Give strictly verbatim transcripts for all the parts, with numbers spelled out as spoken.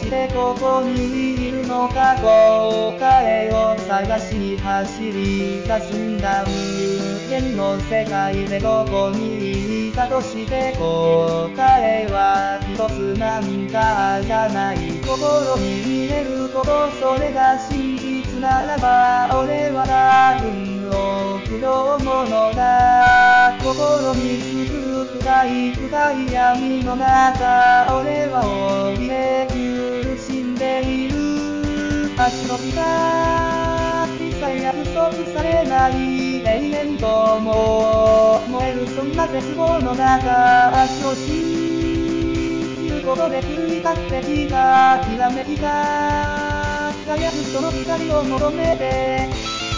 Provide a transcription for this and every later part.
してここにいるのか。答えを探しに走り出すんだ。無限の世界でどこにいたとして答えは一つなんかじゃない。心に見えること、それが真実ならば俺は多分臆病者だ。心にすく深い深い闇の中、俺は怯え苦しんでいる。足のひらさえ約束されない永遠とも燃えるそんな絶望の中、足を信じることで振り立ってきたきらめきが輝くその光を求めて。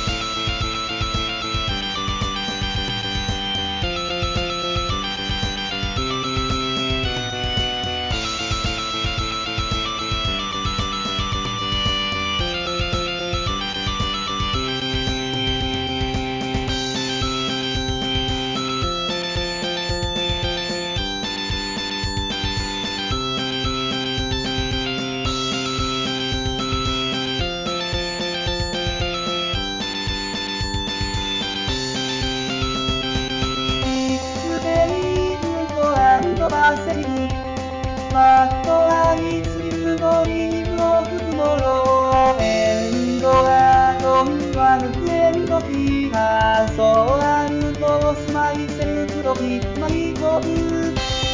セリフマットアイスリのリーフを吹くものエンドはどんわぬくエンドキーそうあるとスマイセルフロキマイコブ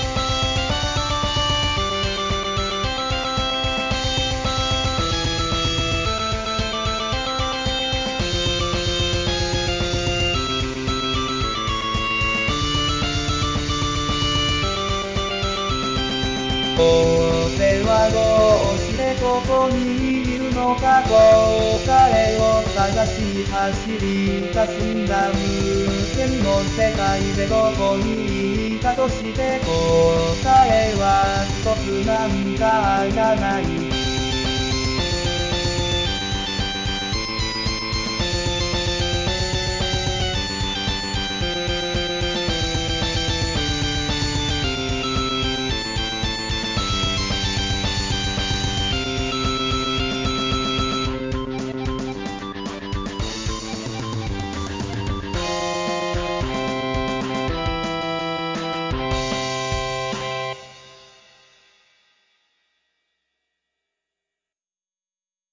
俺はどうしてここにいるのか。答えを探し走り出すんだ。無限の世界でどこにいたとして答えは一つなんかじゃない。